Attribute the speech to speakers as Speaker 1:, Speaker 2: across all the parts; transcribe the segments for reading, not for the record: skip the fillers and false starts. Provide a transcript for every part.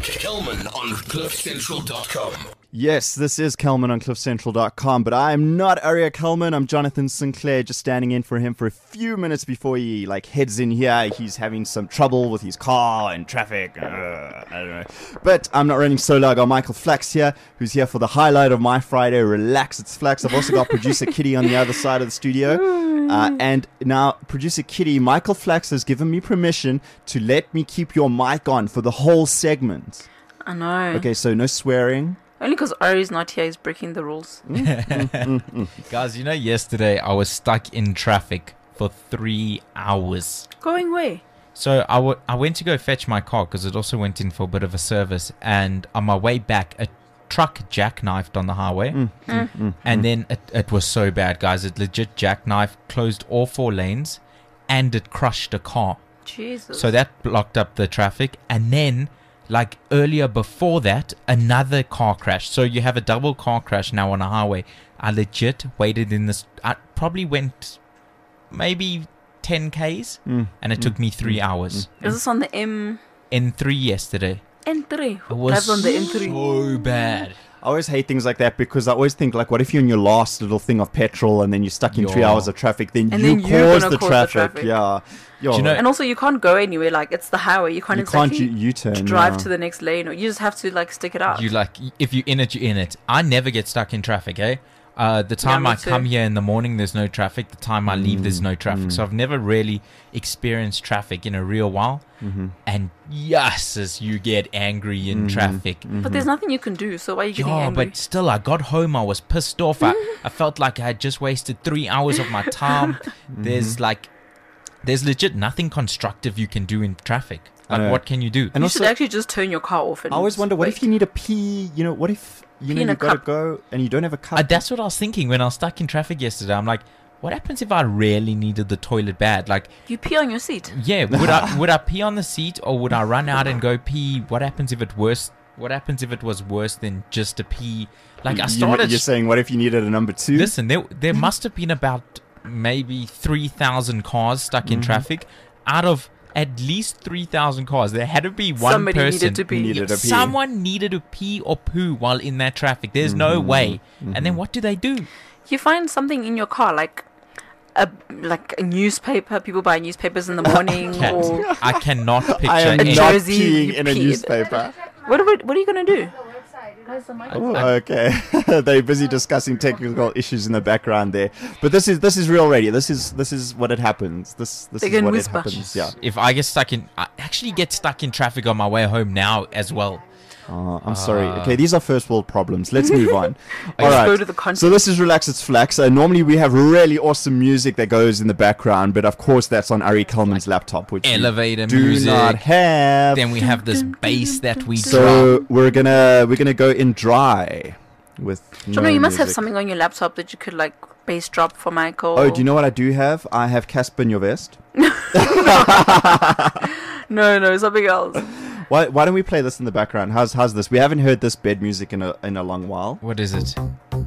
Speaker 1: Kelman on CliffCentral.com.
Speaker 2: Yes, this is Kelman on CliffCentral.com, but I am not Aria Kelman. I'm Jonathan Sinclair, just standing in for him for a few minutes before he heads in here. He's having some trouble with his car and traffic. I don't know. But I'm not running solo. I got Michael Flax here, who's here for the highlight of my Friday. Relax, it's Flax. I've also got producer Kitty on the other side of the studio. And now, producer Kitty, Michael Flax has given me permission to let me keep your mic on for the whole segment.
Speaker 3: I know.
Speaker 2: Okay, so no swearing.
Speaker 3: Only because Ari's not here, he's breaking the rules.
Speaker 4: Guys, you know, yesterday I was stuck in traffic for 3 hours.
Speaker 3: Going where?
Speaker 4: So I went to go fetch my car because it also went in for a bit of a service. And on my way back, a truck jackknifed on the highway. And then it was so bad, guys. It legit jackknifed, closed all 4 lanes, and it crushed a car.
Speaker 3: Jesus.
Speaker 4: So that blocked up the traffic. And then, like earlier before that, another car crash. So you have a double car crash now on a highway. I legit waited in this. I probably went maybe 10 Ks, and it took me 3 hours.
Speaker 3: Is this on the M?
Speaker 4: N3 yesterday.
Speaker 3: N3.
Speaker 4: It was
Speaker 3: That's on the M3.
Speaker 4: so bad.
Speaker 2: I always hate things like that because I always think, like, what if you're in your last little thing of petrol and then you're stuck in 3 hours of traffic, then
Speaker 3: And
Speaker 2: you
Speaker 3: then you're
Speaker 2: cause
Speaker 3: gonna
Speaker 2: the
Speaker 3: cause the
Speaker 2: traffic.
Speaker 3: traffic.
Speaker 2: Yeah. Yo,
Speaker 4: Do you know-
Speaker 3: And also, you can't go anywhere. Like, it's the highway. You can't
Speaker 2: you can't
Speaker 3: exactly
Speaker 2: U-turn.
Speaker 3: drive
Speaker 2: yeah.
Speaker 3: to the next lane. Or you just have to, like, stick it out.
Speaker 4: You if you're in it, you're in it. I never get stuck in traffic, eh? The time
Speaker 3: me
Speaker 4: I
Speaker 3: too.
Speaker 4: come here in the morning, there's no traffic. The time I leave, there's no traffic. So I've never really experienced traffic in a real while. And yes, as you get angry in traffic.
Speaker 3: But there's nothing you can do, so why are you getting
Speaker 4: Yeah,
Speaker 3: angry?
Speaker 4: but still, I got home, I was pissed off. I felt like I had just wasted 3 hours of my time. There's legit nothing constructive you can do in traffic.
Speaker 2: I know.
Speaker 4: Like, what can you do?
Speaker 2: And
Speaker 3: you
Speaker 2: also,
Speaker 3: should actually just turn your car off. And
Speaker 2: I always wonder, what if
Speaker 3: wait.
Speaker 2: you need a pee? You know, what if you
Speaker 3: Pee in a
Speaker 2: got to
Speaker 3: cup.
Speaker 2: go and you don't have a cup?
Speaker 4: That's what I was thinking when I was stuck in traffic yesterday. I'm like, what happens if I really needed the toilet bad? Like,
Speaker 3: You pee on your seat.
Speaker 4: yeah, would I pee on the seat or would I run out and go pee? What happens if it was worse than just a pee? Like, I started.
Speaker 2: You're saying, what if you needed a number 2?
Speaker 4: Listen, there must have been about maybe 3,000 cars stuck in traffic. Out of at least 3,000 cars, there had to be one
Speaker 3: Somebody
Speaker 4: person
Speaker 3: needed to pee.
Speaker 2: needed a pee.
Speaker 4: Someone needed to pee or poo while in that traffic. There's no way. And then what do?
Speaker 3: You find something in your car, like a newspaper. People buy newspapers in the morning.
Speaker 4: Cat,
Speaker 3: Or
Speaker 4: I cannot picture
Speaker 2: I am
Speaker 4: any.
Speaker 2: not
Speaker 3: Jersey,
Speaker 2: peeing
Speaker 3: you
Speaker 2: in a
Speaker 3: peed.
Speaker 2: newspaper.
Speaker 3: what are you going to do?
Speaker 2: Oh, okay. They're busy discussing technical issues in the background there. But this is real radio. This is what it happens. This
Speaker 3: They
Speaker 2: is
Speaker 3: can
Speaker 2: what
Speaker 3: whisper.
Speaker 2: it happens. Yeah.
Speaker 4: If I actually get stuck in traffic on my way home now as well.
Speaker 2: I'm sorry. Okay, these are first world problems. Let's move on. All
Speaker 3: Let's
Speaker 2: right.
Speaker 3: go to the content.
Speaker 2: So this is Relax It's Flax. Normally we have really awesome music that goes in the background, but of course that's on Ari Kelman's laptop, which we
Speaker 4: Elevator
Speaker 2: do
Speaker 4: music.
Speaker 2: not have.
Speaker 4: Then we have this bass that we drop.
Speaker 2: So we're gonna go in dry with.
Speaker 3: Jono,
Speaker 2: no
Speaker 3: you must have
Speaker 2: music.
Speaker 3: something on your laptop that you could, like, bass drop for Michael.
Speaker 2: Oh, do you know what I do have? I have Casper in your vest.
Speaker 3: No, something else.
Speaker 2: Why don't we play this in the background? How's this? We haven't heard this bed music in a long while.
Speaker 4: What is it?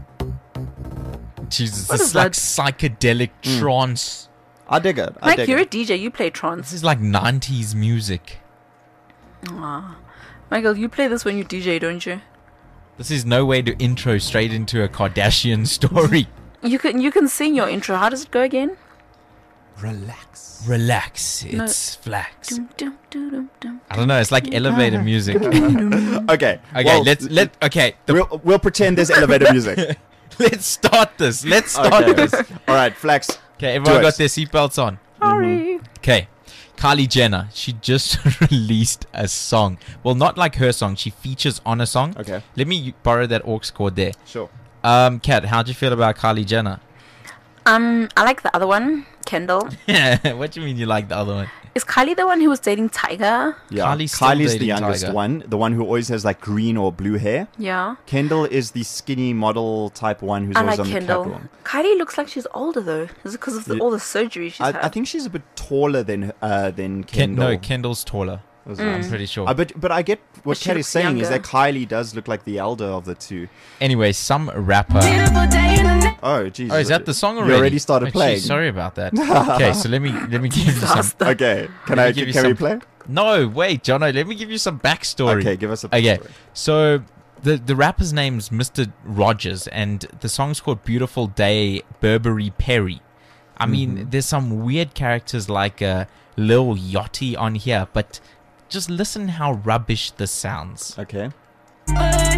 Speaker 4: Jesus,
Speaker 3: What
Speaker 4: this
Speaker 3: is
Speaker 4: is like
Speaker 3: that?
Speaker 4: psychedelic trance.
Speaker 2: I dig it.
Speaker 3: Mike, you're a DJ. You play trance.
Speaker 4: This is like 90s music.
Speaker 3: Michael, you play this when you DJ, don't you?
Speaker 4: This is no way to intro straight into a Kardashian story.
Speaker 3: You can sing your intro. How does it go again?
Speaker 2: Relax.
Speaker 4: Relax, it's Flax.
Speaker 3: Dum, dum, dum, dum, dum.
Speaker 4: I don't know, it's like elevator music.
Speaker 2: Okay.
Speaker 4: Okay,
Speaker 2: well,
Speaker 4: okay.
Speaker 2: We'll pretend there's elevator music.
Speaker 4: Let's start this. Let's start
Speaker 2: Okay.
Speaker 4: this.
Speaker 2: All right, Flax.
Speaker 4: Okay, everyone
Speaker 2: Do it.
Speaker 4: got their seatbelts on.
Speaker 3: Sorry.
Speaker 4: Okay. Kylie Jenner, she just released a song. Well, not like her song. She features on a song.
Speaker 2: Okay.
Speaker 4: Let me borrow that aux cord there.
Speaker 2: Sure.
Speaker 4: Kat, how'd you feel about Kylie Jenner?
Speaker 3: I like the other one, Kendall.
Speaker 4: What do you mean you like the other one?
Speaker 3: Is Kylie the one who was dating Tiger?
Speaker 2: Yeah.
Speaker 4: Kylie's still
Speaker 2: Kylie's the
Speaker 4: dating
Speaker 2: youngest
Speaker 4: Tiger.
Speaker 2: one, the one who always has like green or blue hair.
Speaker 3: Yeah.
Speaker 2: Kendall is the skinny model type one who's
Speaker 3: I
Speaker 2: always
Speaker 3: like
Speaker 2: on
Speaker 3: Kendall.
Speaker 2: the catwalk.
Speaker 3: Kylie looks like she's older though. Is it because of all the surgery she's had?
Speaker 2: I think she's a bit taller than Kendall.
Speaker 4: No, Kendall's taller. I'm pretty sure.
Speaker 2: But I get what
Speaker 3: she
Speaker 2: Kat is
Speaker 3: looks
Speaker 2: saying is
Speaker 3: younger.
Speaker 2: that Kylie does look like the elder of the two.
Speaker 4: Anyway, some rapper.
Speaker 2: Oh, Jesus.
Speaker 4: Oh, is that the song
Speaker 2: You
Speaker 4: already?
Speaker 2: already started
Speaker 4: Oh,
Speaker 2: playing.
Speaker 4: geez, sorry about that. Okay, so let me give you some.
Speaker 3: Disaster.
Speaker 2: Okay. Can
Speaker 4: Let me
Speaker 2: I
Speaker 4: give you
Speaker 2: can we
Speaker 4: some-
Speaker 2: play?
Speaker 4: No, wait, Jono, let me give you some backstory.
Speaker 2: Okay, give us a
Speaker 4: Okay,
Speaker 2: backstory.
Speaker 4: so the rapper's name's Mr. Rogers, and the song's called Beautiful Day, Burberry Perry. I mean, there's some weird characters like Lil Yachty on here, but just listen how rubbish this sounds.
Speaker 2: Okay.
Speaker 3: Oh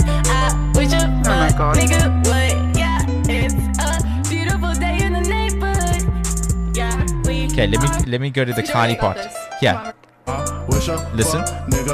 Speaker 3: my god.
Speaker 4: Okay, let me go to the Kylie part. Here, listen.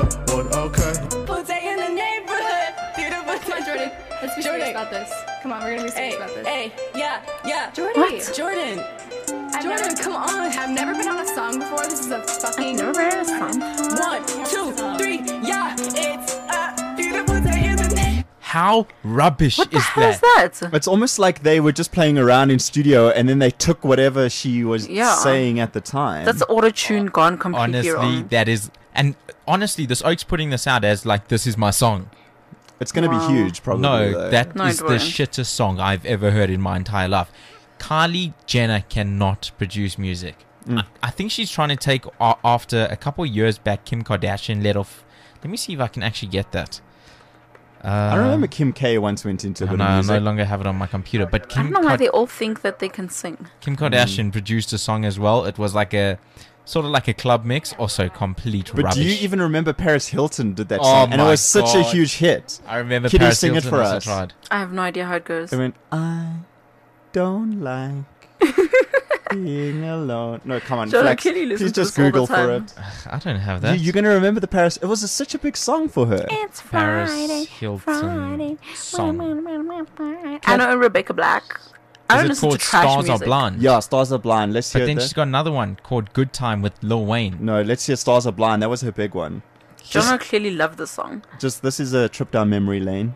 Speaker 5: Jordan, let's be serious about this. Come on, we're gonna be serious about this.
Speaker 6: Hey, yeah.
Speaker 5: Jordan.
Speaker 3: What?
Speaker 6: Jordan.
Speaker 5: Jordan, come on. I've never been on a song before. This is a fucking.
Speaker 3: Never read a song.
Speaker 6: 1, 2, 3, yeah. It's a beautiful day in the neighborhood.
Speaker 4: How rubbish
Speaker 3: What the
Speaker 4: is
Speaker 3: hell is
Speaker 4: that?
Speaker 3: that?
Speaker 2: It's almost like they were just playing around in studio and then they took whatever she was
Speaker 3: Yeah.
Speaker 2: saying at the time.
Speaker 3: That's auto-tune gone completely
Speaker 4: Honestly,
Speaker 3: wrong.
Speaker 4: that is, and honestly, this Oak's putting this out as like, this is my song.
Speaker 2: It's going to
Speaker 3: Wow.
Speaker 2: be huge, probably.
Speaker 4: No,
Speaker 2: though.
Speaker 4: that
Speaker 3: No,
Speaker 4: is
Speaker 3: it
Speaker 4: the
Speaker 3: won't.
Speaker 4: shittest song I've ever heard in my entire life. Kylie Jenner cannot produce music. I think she's trying to take after a couple of years back. Kim Kardashian let off. Let me see if I can actually get that.
Speaker 2: I remember Kim K once went into a bit
Speaker 4: No,
Speaker 2: of
Speaker 4: I
Speaker 2: music.
Speaker 4: no longer have it on my computer. But
Speaker 3: I don't
Speaker 4: Kim,
Speaker 3: know why they all think that they can sing.
Speaker 4: Kim Kardashian produced a song as well. It was like a sort of like a club mix, also complete
Speaker 2: But
Speaker 4: rubbish.
Speaker 2: do you even remember Paris Hilton did that
Speaker 4: Oh
Speaker 2: song? And it
Speaker 4: my
Speaker 2: was such a
Speaker 4: God.
Speaker 2: huge hit.
Speaker 4: I remember
Speaker 2: Kitty,
Speaker 4: Paris
Speaker 2: sing it
Speaker 4: Hilton
Speaker 2: for
Speaker 4: also
Speaker 2: us.
Speaker 4: tried.
Speaker 3: I have no idea how it goes.
Speaker 2: They went, I don't like being alone. No, come on,
Speaker 3: Jonah
Speaker 2: Flex.
Speaker 3: Kelly listens
Speaker 2: Please
Speaker 3: to
Speaker 2: just
Speaker 3: this all the
Speaker 2: Google for
Speaker 3: time.
Speaker 2: it.
Speaker 4: I don't have that.
Speaker 2: You're going to remember the Paris. It was such a big song for her.
Speaker 3: It's
Speaker 4: Paris
Speaker 3: Friday,
Speaker 4: Hilton
Speaker 3: Friday.
Speaker 4: song.
Speaker 3: I know Rebecca Black. I don't
Speaker 4: Is it
Speaker 3: listen to
Speaker 4: called
Speaker 3: trash
Speaker 4: Stars
Speaker 3: music.
Speaker 4: Are Blind?
Speaker 2: Yeah, Stars Are Blind. Let's
Speaker 4: But
Speaker 2: hear
Speaker 4: then
Speaker 2: that.
Speaker 4: she's got another one called Good Time with Lil Wayne.
Speaker 2: No, let's hear Stars Are Blind. That was her big one.
Speaker 3: Jonah clearly loved this song.
Speaker 2: Just this is a trip down memory lane.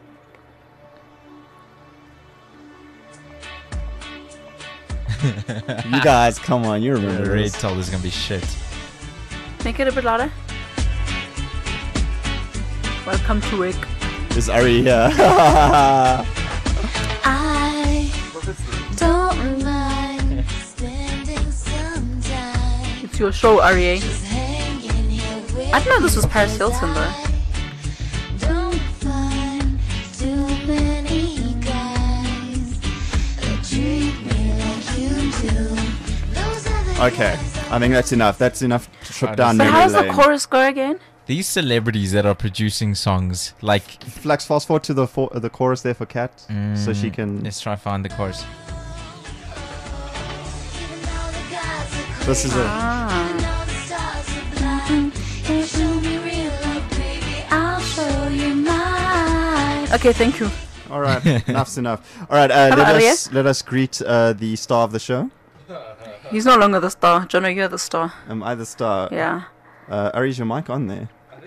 Speaker 2: You guys, come on, you remember
Speaker 4: Red
Speaker 2: this.
Speaker 4: told this is gonna be shit.
Speaker 3: Make it a bit louder. Welcome to work.
Speaker 2: Is Ari here?
Speaker 7: I don't mind spending some time
Speaker 3: It's your show, Arie.
Speaker 7: just hanging here with
Speaker 3: I didn't know this was Paris Hilton though.
Speaker 7: Don't find too many guys that treat me like you do. Those are the
Speaker 2: Okay, I think that's enough. That's enough to trip down
Speaker 3: But
Speaker 2: memory
Speaker 3: how does the
Speaker 2: lane.
Speaker 3: chorus go again?
Speaker 4: These celebrities that are producing songs, like,
Speaker 2: Flex, fast forward to the chorus there for Kat, so she can.
Speaker 4: let's try find the chorus.
Speaker 2: This is it.
Speaker 3: Okay, thank you.
Speaker 2: All right, enough's enough. All right, let us greet the star of the show.
Speaker 3: He's no longer the star. Jonah, you're the star.
Speaker 2: Am I the star?
Speaker 3: Yeah.
Speaker 2: Ari, is your mic on there?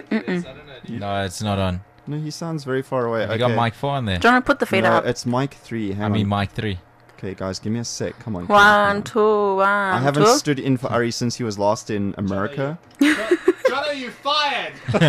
Speaker 4: No, it's not on.
Speaker 2: No, he sounds very far away.
Speaker 4: You got mic 4 on there.
Speaker 3: Jonah, put the fader
Speaker 2: No,
Speaker 3: up.
Speaker 2: it's mic 3. Hang
Speaker 4: I mean,
Speaker 2: on.
Speaker 4: mic 3.
Speaker 2: Okay, guys, give me a sec. Come on.
Speaker 3: 1, 2, 1,
Speaker 2: I haven't
Speaker 3: 2.
Speaker 2: stood in for Ari since he was last in America.
Speaker 1: Jono, you fired!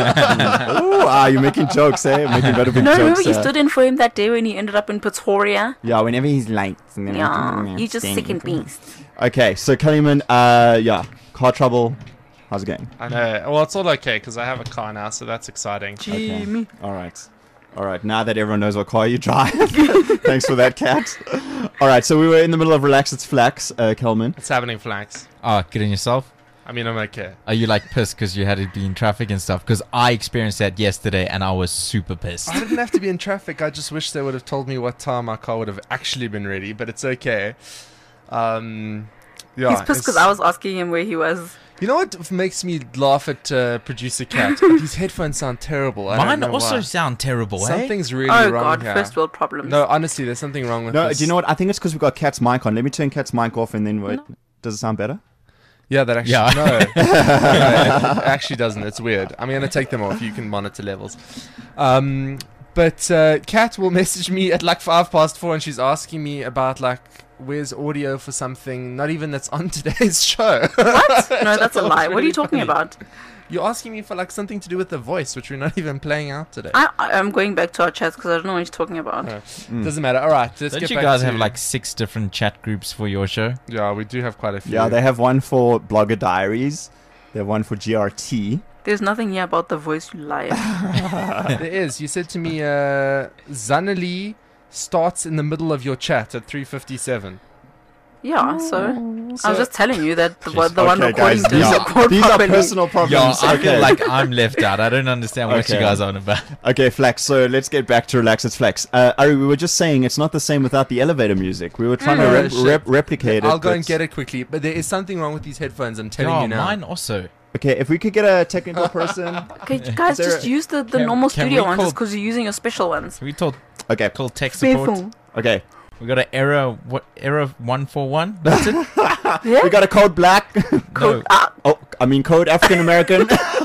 Speaker 2: Oh, you're making jokes, eh? Making better big
Speaker 3: No,
Speaker 2: jokes.
Speaker 3: remember you stood in for him that day when he ended up in Pretoria?
Speaker 2: Yeah, whenever he's late. and then-
Speaker 3: Yeah, you just sick and beast.
Speaker 2: Okay, so Kaliman, yeah, car trouble. How's it going?
Speaker 8: I know. Well, it's all okay because I have a car now, so that's exciting.
Speaker 3: Jimmy.
Speaker 2: All right. Now that everyone knows what car you drive, thanks for that, Kat. All right, so we were in the middle of Relax It's Flax, Kelman.
Speaker 8: It's happening, Flax.
Speaker 4: Oh, kidding yourself?
Speaker 8: I mean, I'm okay.
Speaker 4: Are you like pissed because you had to be in traffic and stuff? Because I experienced that yesterday and I was super pissed.
Speaker 8: I didn't have to be in traffic. I just wish they would have told me what time my car would have actually been ready, but it's okay. Yeah,
Speaker 3: He's pissed because I was asking him where he was.
Speaker 8: You know what makes me laugh at Producer Cat? These headphones sound terrible. I
Speaker 4: Mine
Speaker 8: don't know
Speaker 4: also
Speaker 8: why.
Speaker 4: sound terrible, eh?
Speaker 8: Something's really
Speaker 3: Oh
Speaker 8: wrong
Speaker 3: god,
Speaker 8: here.
Speaker 3: first world problems.
Speaker 8: No, honestly, there's something wrong with
Speaker 2: No,
Speaker 8: this.
Speaker 2: do you know what? I think it's because we've got Kat's mic on. Let me turn Kat's mic off and then wait. Does it sound better?
Speaker 8: Yeah, that actually.
Speaker 4: Yeah.
Speaker 8: No, it actually doesn't. It's weird. I'm going to take them off. You can monitor levels. But Kat will message me at like 4:05 and she's asking me about like, where's audio for something not even that's on today's show.
Speaker 3: What? No, that's a
Speaker 8: was
Speaker 3: lie. What are
Speaker 8: really
Speaker 3: you talking
Speaker 8: funny.
Speaker 3: about?
Speaker 8: You're asking me for like something to do with the voice, which we're not even playing out today.
Speaker 3: I'm going back to our chats because I don't know what you're talking about.
Speaker 8: Doesn't matter. All right, let's
Speaker 4: Don't
Speaker 8: get
Speaker 4: you
Speaker 8: back
Speaker 4: guys
Speaker 8: to...
Speaker 4: have like 6 different chat groups for your show?
Speaker 8: Yeah, we do have quite a few.
Speaker 2: Yeah, they have one for Blogger Diaries. They have one for GRT.
Speaker 3: There's nothing here about the voice, you liar.
Speaker 8: There is. You said to me, Zanali starts in the middle of your chat at 3:57.
Speaker 3: Yeah, so I was just telling you that the one
Speaker 2: Okay,
Speaker 3: recording
Speaker 2: guys,
Speaker 3: didn't record
Speaker 2: these are
Speaker 3: properly.
Speaker 2: personal
Speaker 4: Yo,
Speaker 2: problems.
Speaker 4: I feel
Speaker 2: Okay.
Speaker 4: like I'm left out. I don't understand what you
Speaker 2: Okay.
Speaker 4: guys are on about.
Speaker 2: Okay, Flex, so let's get back to Relax It's Flex. Ari, we were just saying it's not the same without the elevator music. We were trying to
Speaker 8: Shit.
Speaker 2: replicate it.
Speaker 8: I'll go
Speaker 2: but-
Speaker 8: and get it quickly. But there is something wrong with these headphones. I'm telling
Speaker 4: Yo,
Speaker 8: you now.
Speaker 4: mine also.
Speaker 2: Okay, if we could get a technical person.
Speaker 3: Okay, guys,
Speaker 2: Is there
Speaker 3: just
Speaker 2: a-
Speaker 3: use the
Speaker 4: Can-
Speaker 3: normal
Speaker 4: can
Speaker 3: studio
Speaker 4: we
Speaker 3: ones
Speaker 4: call-
Speaker 3: just because you're using your special ones.
Speaker 4: We told
Speaker 2: Okay,
Speaker 4: call tech support.
Speaker 3: Faithful.
Speaker 2: okay.
Speaker 4: We got an error. What error 141? That's it.
Speaker 3: Yeah?
Speaker 2: We got a code black.
Speaker 3: Code,
Speaker 2: Oh, I mean code African American.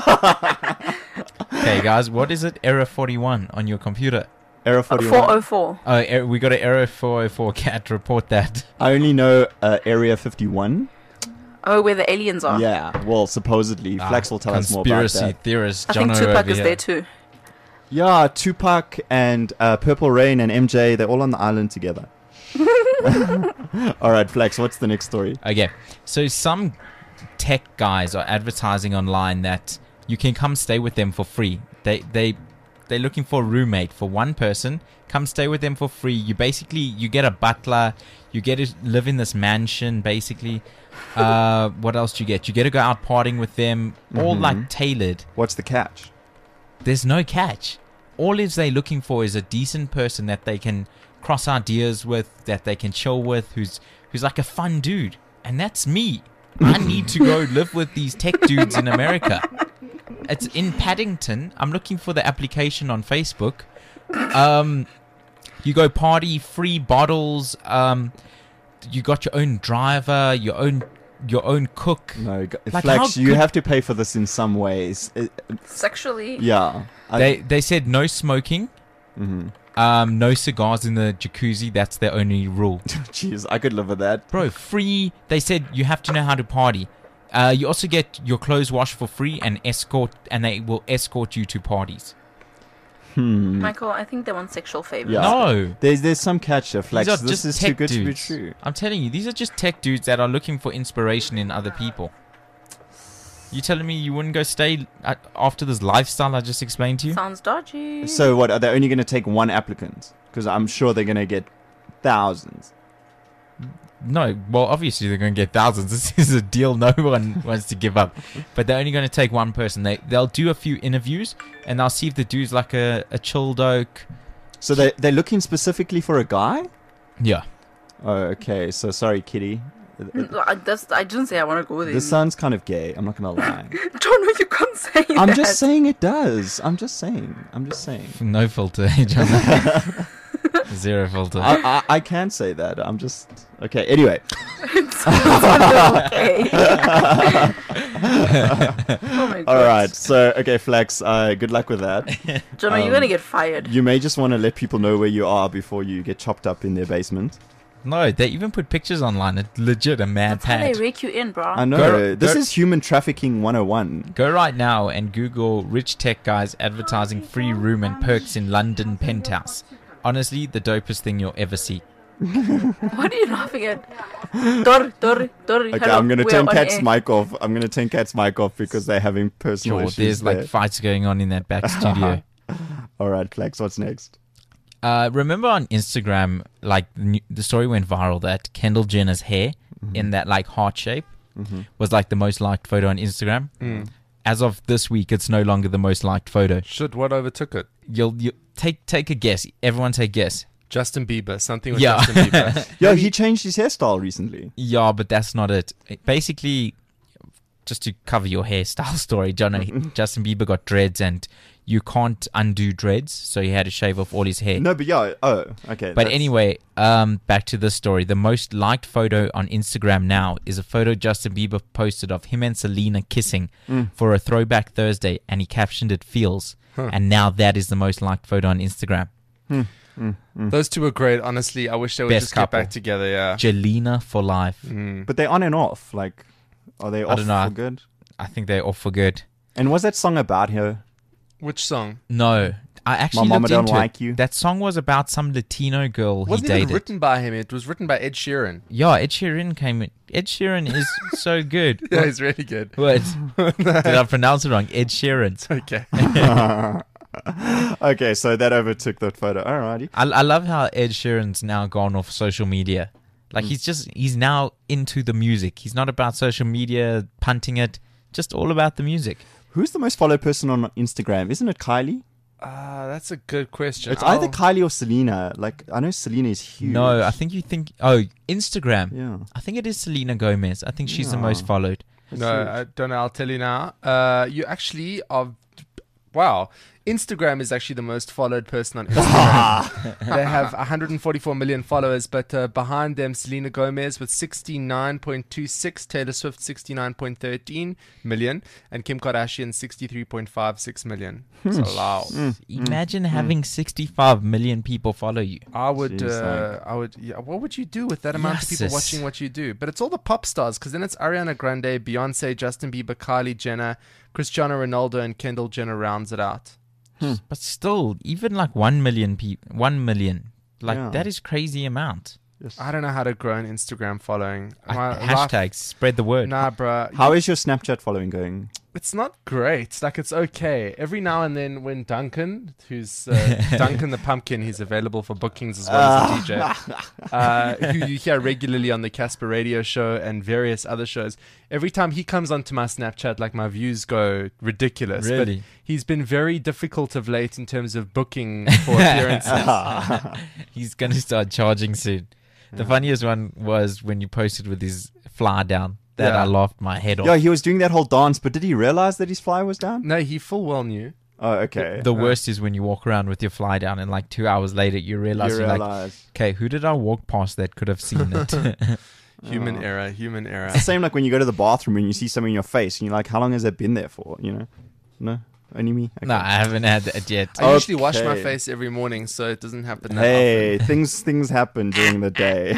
Speaker 4: Okay, guys, what is it? Error 41 on your computer.
Speaker 2: Error 41.
Speaker 3: 404.
Speaker 4: Oh, we got an error 404. Cat, report that.
Speaker 2: I only know Area 51.
Speaker 3: Oh, where the aliens are.
Speaker 2: Yeah, well, supposedly. Flex will tell us more about
Speaker 4: Conspiracy
Speaker 2: that.
Speaker 4: theorist.
Speaker 3: I think
Speaker 4: Jono
Speaker 3: Tupac
Speaker 4: over
Speaker 3: is
Speaker 4: here.
Speaker 3: there too.
Speaker 2: Yeah, Tupac and Purple Rain and MJ, they're all on the island together. All right, Flex, what's the next story?
Speaker 4: Okay, so some tech guys are advertising online that you can come stay with them for free. They're looking for a roommate for one person. Come stay with them for free. You get a butler. You get to live in this mansion. Basically, what else do you get? You get to go out partying with them. All like tailored.
Speaker 2: What's the catch?
Speaker 4: There's no catch. All is they looking for is a decent person that they can cross ideas with, that they can chill with, who's like a fun dude. And that's me. I need to go live with these tech dudes in America. It's in Paddington. I'm looking for the application on Facebook. You go party, free bottles. You got your own driver, your own cook.
Speaker 2: No,
Speaker 4: Like,
Speaker 2: Flex,
Speaker 4: how
Speaker 2: you
Speaker 4: good-
Speaker 2: have to pay for this in some ways.
Speaker 3: Sexually.
Speaker 2: Yeah.
Speaker 4: They said no smoking. No cigars in the jacuzzi. That's their only rule.
Speaker 2: Jeez, I could live with that.
Speaker 4: Bro, free. They said you have to know how to party. You also get your clothes washed for free and they will escort you to parties.
Speaker 3: Michael, I think they want sexual favors.
Speaker 2: Yeah.
Speaker 4: No.
Speaker 2: There's some catch there, Flex.
Speaker 4: These are
Speaker 2: This
Speaker 4: just
Speaker 2: is too
Speaker 4: tech
Speaker 2: good to be
Speaker 4: dudes.
Speaker 2: true.
Speaker 4: I'm telling you, these are just tech dudes that are looking for inspiration in other people. You telling me you wouldn't go stay after this lifestyle I just explained to you?
Speaker 3: Sounds dodgy.
Speaker 2: So what, are they only going to take one applicant? Because I'm sure they're going to get thousands.
Speaker 4: No, well, obviously they're going to get thousands. This is a deal no one wants to give up. But they're only going to take one person. They'll do a few interviews, and they'll see if the dude's like a chilled oak.
Speaker 2: So they're looking specifically for a guy?
Speaker 4: Yeah.
Speaker 2: Oh, okay. So sorry, Kitty.
Speaker 3: I didn't say I want to go with him.
Speaker 2: This sounds kind of gay. I'm not going to lie.
Speaker 3: Don't know, you can't say that.
Speaker 2: I'm just saying it does. I'm just saying.
Speaker 4: No filter, John. Zero filter.
Speaker 2: I can say that. I'm just... Okay, anyway.
Speaker 3: Okay. Oh my god.
Speaker 2: All right. So, okay, Flex, good luck with that.
Speaker 3: Jono, you're going to get fired.
Speaker 2: You may just want to let people know where you are before you get chopped up in their basement.
Speaker 4: No, they even put pictures online. It's legit a mad
Speaker 3: That's how they
Speaker 4: pad.
Speaker 3: rake you in, bro.
Speaker 2: I know.
Speaker 4: Go-
Speaker 2: This
Speaker 4: go-
Speaker 2: is human trafficking 101.
Speaker 4: Go right now and Google rich tech guys advertising free room and perks in London penthouse. Honestly, the dopest thing you'll ever see.
Speaker 3: What are you laughing at? Tori.
Speaker 2: Okay,
Speaker 3: hello,
Speaker 2: I'm going to
Speaker 3: we're
Speaker 2: turn
Speaker 3: on
Speaker 2: Cat's
Speaker 3: air.
Speaker 2: mic off. I'm going to turn Cat's mic off because they're having personal
Speaker 4: Sure,
Speaker 2: issues
Speaker 4: there's like
Speaker 2: there.
Speaker 4: fights going on in that back studio.
Speaker 2: All right, Flex, what's next?
Speaker 4: Remember on Instagram, like the story went viral that Kendall Jenner's hair in that like heart shape was like the most liked photo on Instagram. As of this week, it's no longer the most liked photo.
Speaker 8: Shit, what overtook it?
Speaker 4: You'll take a guess. Everyone take a guess.
Speaker 8: Justin Bieber. Something with
Speaker 4: Yeah.
Speaker 8: Justin Bieber.
Speaker 2: Yo, he changed his hairstyle recently.
Speaker 4: Yeah, but that's not it. Basically, just to cover your hairstyle story, Justin Bieber got dreads and you can't undo dreads, so he had to shave off all his hair.
Speaker 2: No, but yeah. Oh, okay.
Speaker 4: But anyway, back to this story. The most liked photo on Instagram now is a photo Justin Bieber posted of him and Selena kissing for a Throwback Thursday, and he captioned it "feels." And now that is the most liked photo on Instagram.
Speaker 8: Those two are great. Honestly, I wish they would
Speaker 4: Best
Speaker 8: just
Speaker 4: couple.
Speaker 8: get back together. Yeah.
Speaker 4: Jelena for life.
Speaker 2: But they're on and off. Like, are they off
Speaker 4: don't know.
Speaker 2: for good?
Speaker 4: I think they're off for good.
Speaker 2: And was that song about her?
Speaker 8: Which song?
Speaker 4: No, I actually
Speaker 2: mama
Speaker 4: looked
Speaker 2: don't
Speaker 4: into
Speaker 2: like
Speaker 4: it.
Speaker 2: you.
Speaker 4: That song was about some Latino girl
Speaker 8: Wasn't
Speaker 4: he
Speaker 8: even
Speaker 4: dated.
Speaker 8: written by him. It was written by Ed Sheeran.
Speaker 4: Yeah, Ed Sheeran came in. Ed Sheeran is so good.
Speaker 8: Yeah, he's really good.
Speaker 4: What? Did I pronounce it wrong? Ed Sheeran.
Speaker 8: Okay.
Speaker 2: Okay, so that overtook that photo. Alrighty.
Speaker 4: I love how Ed Sheeran's now gone off social media. Like he's now into the music. He's not about social media, punting it, just all about the music.
Speaker 2: Who's the most followed person on Instagram? Isn't it Kylie?
Speaker 8: That's a good question.
Speaker 2: It's either Kylie or Selena. Like, I know Selena is huge.
Speaker 4: No, I think you think. Oh, Instagram.
Speaker 2: Yeah.
Speaker 4: I think it is Selena Gomez. I think she's the most followed.
Speaker 8: No, I don't know. I'll tell you now. You actually are. Wow. Instagram is actually the most followed person on Instagram. They have 144 million followers, but behind them, Selena Gomez with 69.26, Taylor Swift 69.13 million, and Kim Kardashian 63.56 million. So wow.
Speaker 4: Imagine having 65 million people follow you.
Speaker 8: I would,
Speaker 2: Jeez,
Speaker 8: yeah, what would you do with that amount of people
Speaker 4: Yes.
Speaker 8: watching what you do? But it's all the pop stars, because then it's Ariana Grande, Beyonce, Justin Bieber, Kylie Jenner, Cristiano Ronaldo, and Kendall Jenner rounds it out.
Speaker 4: But still, even like 1 million people, 1 million, like
Speaker 2: Yeah.
Speaker 4: that is crazy amount.
Speaker 8: I don't know how to grow an Instagram following. My
Speaker 4: Hashtags,
Speaker 8: life-
Speaker 4: spread the word.
Speaker 8: Nah, bruh.
Speaker 2: How is your Snapchat following going?
Speaker 8: It's not great. Like, it's okay. Every now and then when Duncan, who's Duncan the Pumpkin, he's available for bookings as well as a DJ, who you hear regularly on the Casper Radio Show and various other shows. Every time he comes onto my Snapchat, like, my views go ridiculous.
Speaker 4: Really?
Speaker 8: But he's been very difficult of late in terms of booking for appearances.
Speaker 4: He's going to start charging soon. The funniest one was when you posted with his fly down. That
Speaker 8: Yeah.
Speaker 4: I laughed my head off.
Speaker 2: Yeah, he was doing that whole dance, but did he realize that his fly was down?
Speaker 8: No, he full well knew.
Speaker 2: Oh, okay.
Speaker 4: The worst is when you walk around with your fly down and like 2 hours later you realize
Speaker 2: You
Speaker 4: you're like,
Speaker 2: realize.
Speaker 4: okay, who did I walk past that could have seen it?
Speaker 8: Human error, human error.
Speaker 2: It's the same like when you go to the bathroom and you see something in your face and you're like, how long has that been there for? You know? No? Only me? Okay.
Speaker 4: No, I haven't had that yet.
Speaker 8: I usually wash my
Speaker 2: Okay.
Speaker 8: face every morning, so it doesn't happen that
Speaker 2: Hey,
Speaker 8: often.
Speaker 2: things happen during the day.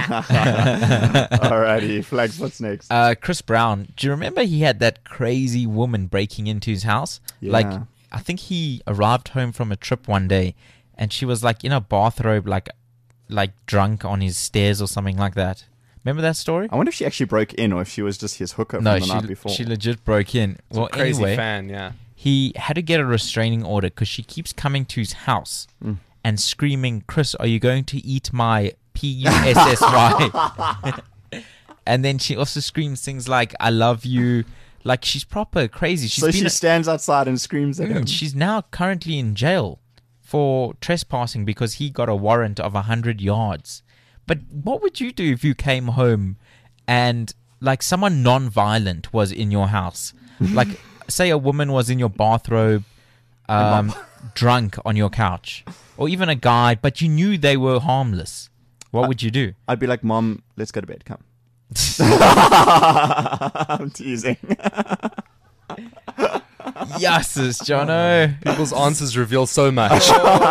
Speaker 2: Alrighty, Flags, what's next?
Speaker 4: Chris Brown, do you remember he had that crazy woman breaking into his house?
Speaker 2: Yeah.
Speaker 4: Like, I think he arrived home from a trip one day and she was like in a bathrobe, like drunk on his stairs or something like that. Remember that story?
Speaker 2: I wonder if she actually broke in or if she was just his hooker
Speaker 4: No,
Speaker 2: from the night before.
Speaker 4: she legit broke in. Well,
Speaker 8: Crazy
Speaker 4: anyway,
Speaker 8: fan, yeah.
Speaker 4: he had to get a restraining order because she keeps coming to his house and screaming, Chris, are you going to eat my Pussy? And then she also screams things like, I love you. Like, she's proper crazy.
Speaker 2: so she stands outside and screams at him.
Speaker 4: She's now currently in jail for trespassing because he got a warrant of 100 yards. But what would you do if you came home and like someone non-violent was in your house? Like, say a woman was in your bathrobe, drunk on your couch, or even a guy, but you knew they were harmless. What would you do?
Speaker 2: I'd be like, Mom, let's go to bed. Come. I'm teasing.
Speaker 4: Yes, Jono.
Speaker 8: People's answers reveal so much.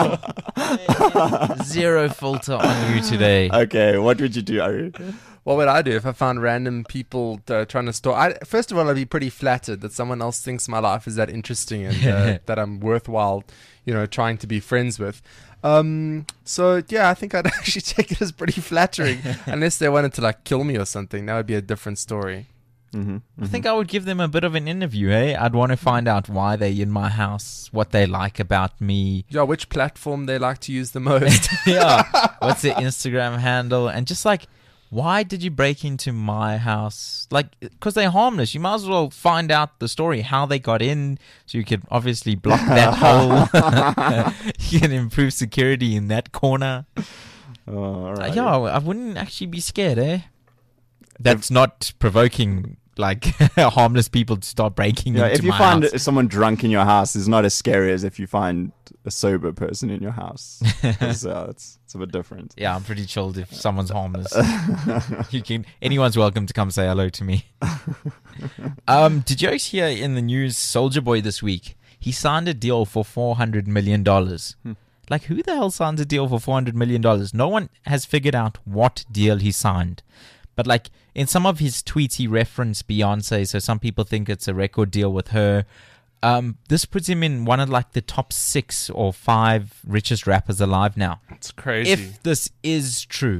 Speaker 4: Zero filter on you today.
Speaker 2: Okay, what would you do, Ari?
Speaker 8: What would I do if I found random people trying to store? First of all, I'd be pretty flattered that someone else thinks my life is that interesting and that I'm worthwhile, trying to be friends with. So yeah, I think I'd actually take it as pretty flattering, unless they wanted to like kill me or something. That would be a different story.
Speaker 4: I think I would give them a bit of an interview, I'd want to find out why they're in my house, what they like about me.
Speaker 8: Yeah, which platform they like to use the most.
Speaker 4: Yeah. What's their Instagram handle? And just like, why did you break into my house? Like, because they're harmless. You might as well find out the story, how they got in, so you could obviously block that hole. You can improve security in that corner.
Speaker 2: Oh, all right.
Speaker 4: Yeah, I wouldn't actually be scared, That's not provoking, like, harmless people to start breaking
Speaker 2: Yeah,
Speaker 4: into
Speaker 2: if you
Speaker 4: my
Speaker 2: find
Speaker 4: house.
Speaker 2: someone drunk in your house, it's not as scary as if you find a sober person in your house. So it's a bit different.
Speaker 4: Yeah, I'm pretty chilled if someone's harmless. Anyone's welcome to come say hello to me. Did you guys hear in the news, Soulja Boy this week, he signed a deal for $400 million. Like, who the hell signs a deal for $400 million? No one has figured out what deal he signed. But like, in some of his tweets, he referenced Beyonce, so some people think it's a record deal with her. This puts him in one of like the top 6 or 5 richest rappers alive now.
Speaker 8: It's crazy.
Speaker 4: If this is true,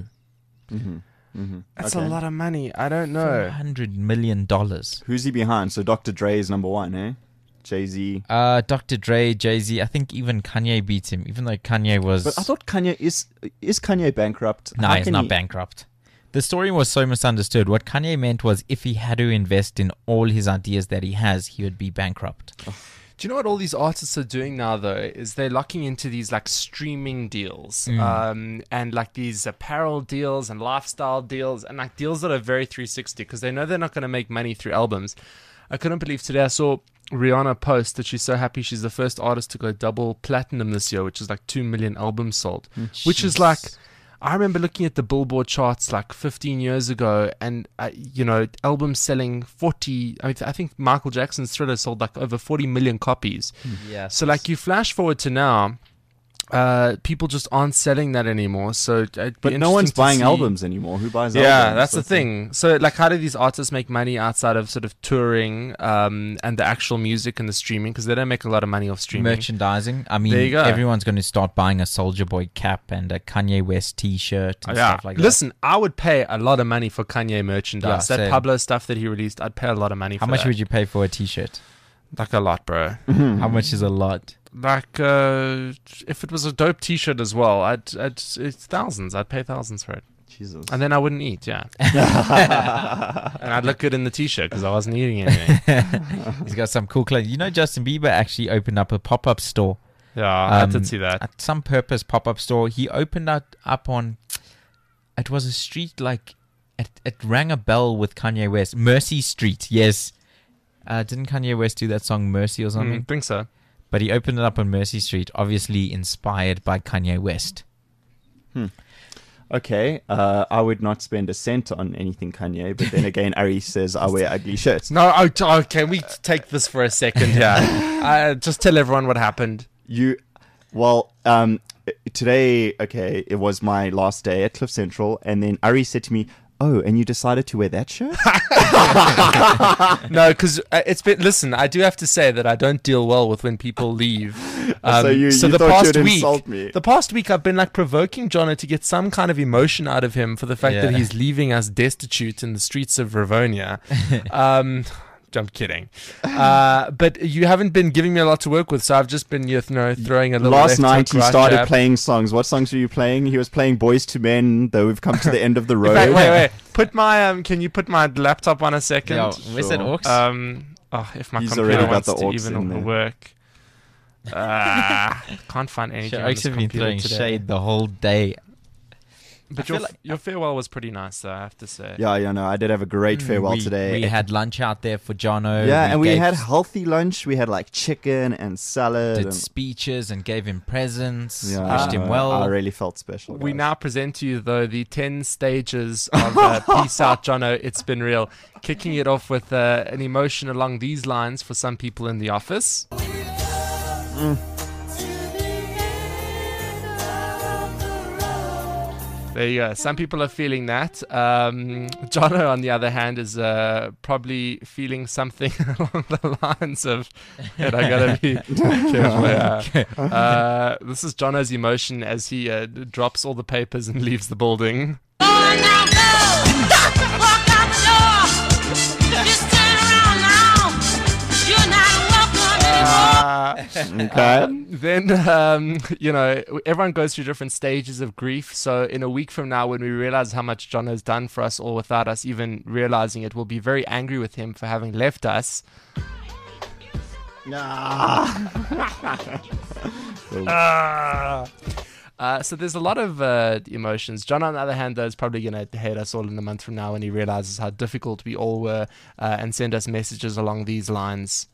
Speaker 8: That's
Speaker 2: Okay.
Speaker 8: a lot of money. I don't know.
Speaker 4: $400 million.
Speaker 2: Who's he behind? So Dr. Dre is number 1, eh? Jay-Z.
Speaker 4: Dr. Dre, Jay-Z. I think even Kanye beats him, even though Kanye was.
Speaker 2: But I thought Kanye is Kanye bankrupt?
Speaker 4: No,
Speaker 2: How
Speaker 4: he's
Speaker 2: can
Speaker 4: not
Speaker 2: he-
Speaker 4: bankrupt. The story was so misunderstood. What Kanye meant was if he had to invest in all his ideas that he has, he would be bankrupt.
Speaker 8: Do you know what all these artists are doing now, though? Is they're locking into these like streaming deals, and like these apparel deals and lifestyle deals, and like deals that are very 360 because they know they're not going to make money through albums. I couldn't believe today I saw Rihanna post that she's so happy she's the first artist to go double platinum this year, which is like 2 million albums sold, which is like. I remember looking at the Billboard charts like 15 years ago, and albums selling 40. I think Michael Jackson's Thriller sold like over 40 million copies.
Speaker 4: Yeah.
Speaker 8: So like you flash forward to now, people just aren't selling that anymore. So
Speaker 2: But no one's buying albums anymore. Who buys albums?
Speaker 8: Yeah, that's the thing. So like, how do these artists make money outside of sort of touring and the actual music and the streaming? Because they don't make a lot of money off streaming.
Speaker 4: Merchandising. I
Speaker 8: There you
Speaker 4: mean,
Speaker 8: go.
Speaker 4: everyone's going to start buying a Soldier Boy cap and a Kanye West T-shirt and stuff like that.
Speaker 8: Listen, I would pay a lot of money for Kanye merchandise.
Speaker 4: Yeah,
Speaker 8: That
Speaker 4: same.
Speaker 8: Pablo stuff that he released, I'd pay a lot of money for
Speaker 4: How much
Speaker 8: that.
Speaker 4: would you pay for a T-shirt?
Speaker 8: Like a lot, bro.
Speaker 4: How much is a lot?
Speaker 8: Like, if it was a dope T-shirt as well, it's thousands. I'd pay thousands for it,
Speaker 2: Jesus.
Speaker 8: and then I wouldn't eat. Yeah, and I'd look good in the T-shirt because I wasn't eating anything.
Speaker 4: He's got some cool clothes. You know, Justin Bieber actually opened up a pop-up store.
Speaker 8: Yeah, I did see that.
Speaker 4: At some purpose pop-up store. He opened that up on. It was a street like. It rang a bell with Kanye West. Mercy Street. Yes. Didn't Kanye West do that song Mercy or something?
Speaker 8: Think so.
Speaker 4: But he opened it up on Mercy Street, obviously inspired by Kanye West.
Speaker 2: Okay, I would not spend a cent on anything Kanye, but then again, Ari says I wear ugly shirts.
Speaker 8: No, can we take this for a second? Yeah, just tell everyone what happened.
Speaker 2: Today, okay, it was my last day at Cliff Central, and then Ari said to me, "Oh, and you decided to wear that shirt?"
Speaker 8: No, because it's been. Listen, I do have to say that I don't deal well with when people leave.
Speaker 2: So you
Speaker 8: the
Speaker 2: thought
Speaker 8: past
Speaker 2: you'd
Speaker 8: week,
Speaker 2: insult me.
Speaker 8: the past week, I've been like provoking Jono to get some kind of emotion out of him for the fact that
Speaker 4: Yeah.
Speaker 8: he's leaving us destitute in the streets of Rivonia. I'm kidding, but you haven't been giving me a lot to work with, so I've just been throwing a little.
Speaker 2: Last
Speaker 8: left
Speaker 2: night
Speaker 8: hook,
Speaker 2: he
Speaker 8: right
Speaker 2: started
Speaker 8: jab.
Speaker 2: playing songs. What songs were you playing? He was playing Boys to Men, though we've come to the end of the road.
Speaker 8: Wait. Put my can you put my laptop on a second?
Speaker 4: Yeah, where's that
Speaker 2: Sure.
Speaker 4: aux?
Speaker 8: If my
Speaker 2: He's
Speaker 8: computer
Speaker 2: already got
Speaker 8: wants
Speaker 2: the
Speaker 8: to
Speaker 2: aux
Speaker 8: even
Speaker 2: in there.
Speaker 8: work. Can't find anything. on
Speaker 4: Aux
Speaker 8: this
Speaker 4: have been
Speaker 8: computer
Speaker 4: throwing
Speaker 8: today.
Speaker 4: shade the whole day.
Speaker 8: But
Speaker 4: feel like-
Speaker 8: your farewell was pretty nice, though, I have to say.
Speaker 2: Yeah, no, I did have a great farewell today.
Speaker 4: We had lunch out there for Jono.
Speaker 2: yeah, and we
Speaker 4: gave-
Speaker 2: had healthy lunch. We had like chicken and salad.
Speaker 4: did
Speaker 2: and,
Speaker 4: speeches and gave him presents.
Speaker 2: yeah,
Speaker 4: Wished him well.
Speaker 2: I really felt special.
Speaker 8: We
Speaker 2: guys.
Speaker 8: now present to you, though, the 10 stages of Peace Out, Jono, It's Been Real. Kicking it off with an emotion along these lines for some people in the office. There you go. Some people are feeling that. Jono, on the other hand, is probably feeling something along the lines of, and I gotta be careful. This is Jono's emotion as he drops all the papers and leaves the building.
Speaker 2: Okay.
Speaker 8: Then, everyone goes through different stages of grief. So, in a week from now, when we realize how much John has done for us all without us even realizing it, we'll be very angry with him for having left us. So there's a lot of emotions. John, on the other hand, though, is probably going to hate us all in a month from now when he realizes how difficult we all were and send us messages along these lines.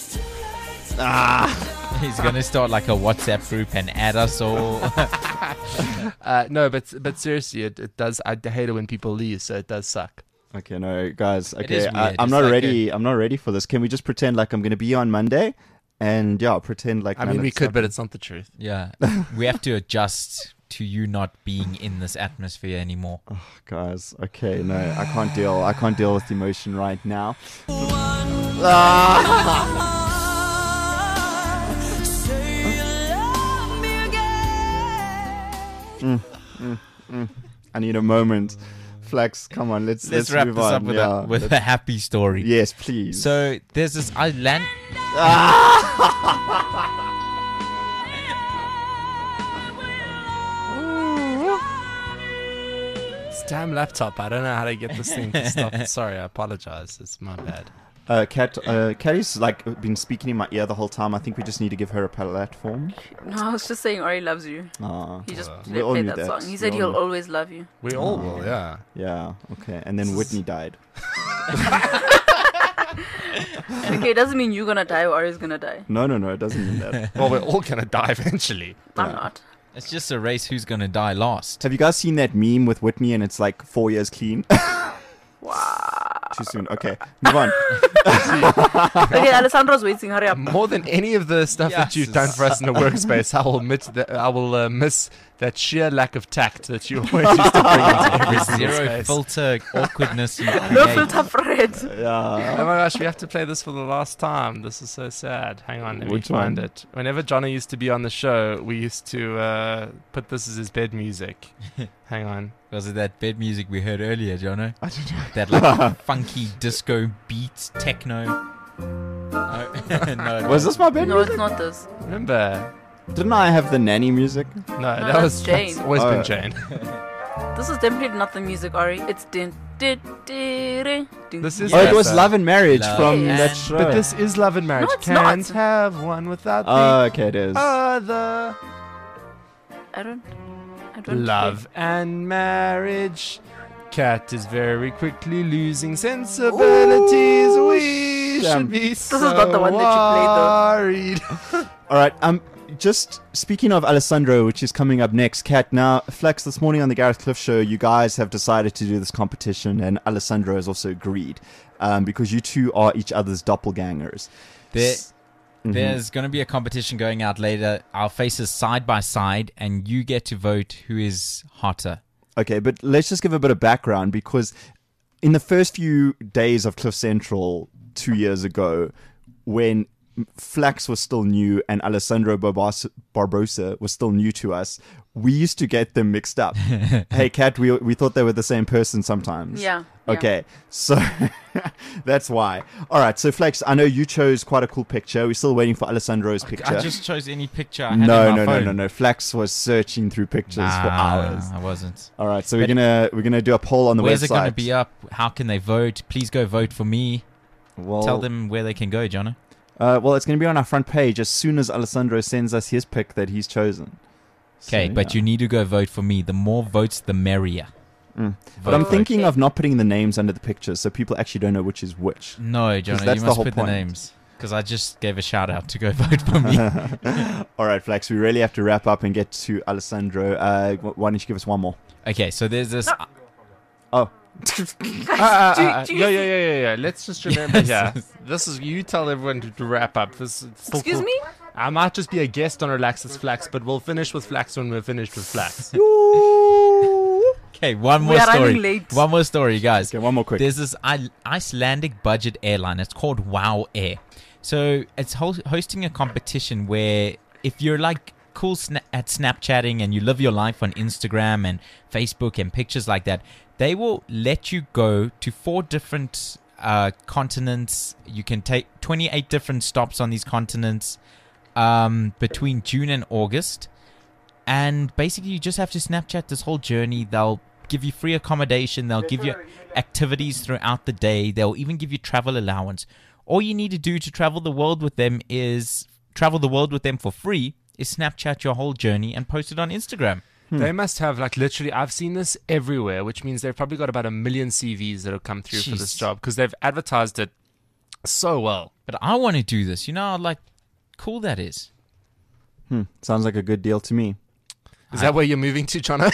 Speaker 4: He's going to start like a WhatsApp group and add us all.
Speaker 8: No, but seriously, it does. I hate it when people leave, so it does suck.
Speaker 2: Okay, no, guys.
Speaker 4: is
Speaker 2: Okay,
Speaker 4: weird.
Speaker 2: I'm
Speaker 4: It's
Speaker 2: not
Speaker 4: like
Speaker 2: ready. I'm not ready for this. Can we just pretend like I'm going to be on Monday, and pretend like
Speaker 8: I
Speaker 2: none
Speaker 8: mean,
Speaker 2: of
Speaker 8: we
Speaker 2: this
Speaker 8: could, but it's not the truth.
Speaker 4: Yeah. We have to adjust to you not being in this atmosphere anymore.
Speaker 2: guys. Okay, no, I can't deal. I can't deal with emotion right now. I need a moment. Flex, come on, let's
Speaker 4: wrap
Speaker 2: move
Speaker 4: this
Speaker 2: on.
Speaker 4: up with,
Speaker 2: Yeah,
Speaker 4: with a happy story.
Speaker 2: yes, please.
Speaker 4: So there's this island.
Speaker 8: This damn laptop. I don't know how to get this thing to stop. Sorry, I apologize. It's my bad.
Speaker 2: Caddy's like been speaking in my ear the whole time. I think we just need to give her a platform.
Speaker 3: No, I was just saying Ori loves you.
Speaker 2: Ah,
Speaker 3: He just
Speaker 2: We all
Speaker 3: played
Speaker 2: knew
Speaker 3: that
Speaker 2: that.
Speaker 3: song. He
Speaker 2: We
Speaker 3: said
Speaker 2: all
Speaker 3: he'll
Speaker 2: knew.
Speaker 3: always love you.
Speaker 8: We all will, yeah.
Speaker 2: yeah, okay. And then Whitney died.
Speaker 3: Okay, it doesn't mean you're gonna die or Ori's gonna die.
Speaker 2: No, it doesn't mean that.
Speaker 8: Well, we're all gonna die eventually.
Speaker 3: I'm not.
Speaker 4: It's just a race who's gonna die last.
Speaker 2: Have you guys seen that meme with Whitney and it's like 4 years clean?
Speaker 3: Wow.
Speaker 2: Too soon. Okay, move on.
Speaker 3: Okay, Alessandro's waiting. Hurry up.
Speaker 8: More than any of the stuff that you've done for us in the workspace, I will admit that I will miss that sheer lack of tact that you always used to bring into every single
Speaker 4: Zero
Speaker 8: space.
Speaker 4: filter awkwardness. You
Speaker 3: No
Speaker 4: create.
Speaker 3: filter, Fred.
Speaker 2: Yeah.
Speaker 8: Oh my gosh, we have to play this for the last time. This is so sad. Hang on, let me
Speaker 2: Which
Speaker 8: find
Speaker 2: one?
Speaker 8: it. Whenever Johnny used to be on the show, we used to put this as his bed music. Hang on.
Speaker 4: Was it that bed music we heard earlier, Jono?
Speaker 2: I don't know.
Speaker 4: That like funky disco beats, techno. No, no,
Speaker 2: Was this my bed
Speaker 3: No,
Speaker 2: music?
Speaker 3: it's not this.
Speaker 8: Remember?
Speaker 2: Didn't I have the nanny music?
Speaker 8: No, that
Speaker 3: that's
Speaker 8: was
Speaker 3: Jane.
Speaker 8: that's always
Speaker 2: Oh.
Speaker 8: been Jane.
Speaker 3: This is definitely not the music, Ori. It's din din din din.
Speaker 8: This is
Speaker 2: Oh, it was
Speaker 8: Yes.
Speaker 2: Love and Marriage
Speaker 4: Love
Speaker 2: from
Speaker 3: and-
Speaker 2: that show.
Speaker 8: But this is Love and Marriage.
Speaker 3: No, it's
Speaker 8: Can't
Speaker 3: not.
Speaker 8: have one without
Speaker 2: Oh, okay, it is.
Speaker 8: the other.
Speaker 3: I don't. don't
Speaker 8: Love and marriage. Cat is very quickly losing sensibilities. We
Speaker 2: Damn.
Speaker 8: should be so
Speaker 3: is not the one that
Speaker 8: worried.
Speaker 2: All right. Just speaking of Alessandro, which is coming up next, Kat. Now, Flex, this morning on the Gareth Cliff Show, you guys have decided to do this competition, and Alessandro has also agreed because you two are each other's doppelgangers.
Speaker 4: There's going to be a competition going out later. Our faces side by side, and you get to vote who is hotter.
Speaker 2: Okay, but let's just give a bit of background because in the first few days of Cliff Central 2 years ago, when Flax was still new and Alessandro Barbosa was still new to us, we used to get them mixed up. Hey, Kat, we thought they were the same person sometimes.
Speaker 3: Yeah.
Speaker 2: Okay, so that's why. All right, so Flex, I know you chose quite a cool picture. We're still waiting for Alessandro's picture.
Speaker 4: I just chose any picture I had
Speaker 2: No,
Speaker 4: in my
Speaker 2: no, no,
Speaker 4: phone.
Speaker 2: no, no. Flex was searching through pictures for hours.
Speaker 4: I wasn't.
Speaker 2: All right, so we're gonna do a poll on the
Speaker 4: Where's
Speaker 2: website.
Speaker 4: it going to be up? How can they vote? Please go vote for me.
Speaker 2: Well,
Speaker 4: Tell them where they can go, Jono.
Speaker 2: Well, it's going to be on our front page as soon as Alessandro sends us his pick that he's chosen.
Speaker 4: Okay,
Speaker 2: So,
Speaker 4: but
Speaker 2: yeah.
Speaker 4: you need to go vote for me. The more votes, the merrier.
Speaker 2: But
Speaker 4: Vote,
Speaker 2: I'm
Speaker 4: vote.
Speaker 2: thinking of not putting the names under the pictures so people actually don't know which is which.
Speaker 4: No, Jono,
Speaker 2: that's
Speaker 4: you
Speaker 2: the
Speaker 4: must
Speaker 2: whole
Speaker 4: put
Speaker 2: point.
Speaker 4: the names. Because I just gave a shout out to go vote for me.
Speaker 2: All right, Flex, we really have to wrap up and get to Alessandro. Why don't you give us one more?
Speaker 4: Okay, so there's this.
Speaker 2: Oh.
Speaker 8: Yeah. Let's just remember here. This is you tell everyone to wrap up. This is
Speaker 3: Excuse me?
Speaker 8: I might just be a guest on Relaxes Flax, but we'll finish with Flax when we're finished with Flax.
Speaker 4: Okay, one
Speaker 3: We
Speaker 4: more
Speaker 3: are running
Speaker 4: story.
Speaker 3: late.
Speaker 4: One more story, guys.
Speaker 2: Okay, one more quick.
Speaker 4: There's this Icelandic budget airline. It's called Wow Air. So it's hosting a competition where if you're like cool at Snapchatting and you live your life on Instagram and Facebook and pictures like that, they will let you go to 4 different continents. You can take 28 different stops on these continents between June and August. And basically, you just have to Snapchat this whole journey. They'll give you free accommodation. They'll give you activities throughout the day. They'll even give you travel allowance. All you need to do to travel the world with them for free is Snapchat your whole journey and post it on Instagram.
Speaker 8: They must have, like, literally, I've seen this everywhere, which means they've probably got about 1 million CVs that have come through for this
Speaker 4: Jeez.
Speaker 8: job because they've advertised it so well.
Speaker 4: But I want to do this. You know how like cool that is.
Speaker 2: Sounds like a good deal to me.
Speaker 8: Is that where you're moving to, Jono?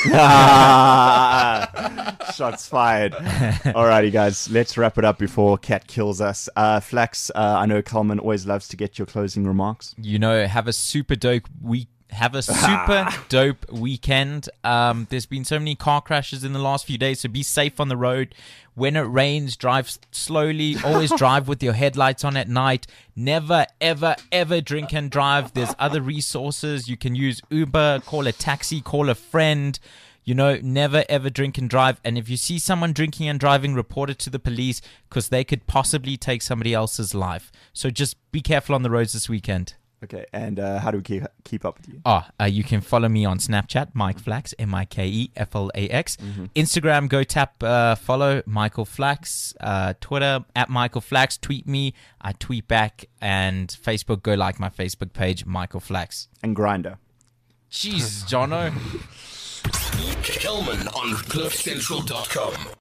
Speaker 2: Shots fired. Alrighty, guys, let's wrap it up before Kat kills us. Flax, I know Coleman always loves to get your closing remarks.
Speaker 4: You know, have a super dope week. Have a super dope weekend. There's been so many car crashes in the last few days, so be safe on the road. When it rains, drive slowly. Always drive with your headlights on at night. Never, ever, ever drink and drive. There's other resources. You can use Uber, call a taxi, call a friend. Never, ever drink and drive. And if you see someone drinking and driving, report it to the police because they could possibly take somebody else's life. So just be careful on the roads this weekend.
Speaker 2: Okay, and how do we keep up with you?
Speaker 4: You can follow me on Snapchat, Mike Flax, MikeFlax. Instagram, go tap follow Michael Flax. Twitter, @Michael Flax. Tweet me, I tweet back. And Facebook, go like my Facebook page, Michael Flax.
Speaker 2: And Grindr.
Speaker 4: Jeez, Jono.
Speaker 9: Kelman on CliffCentral.com.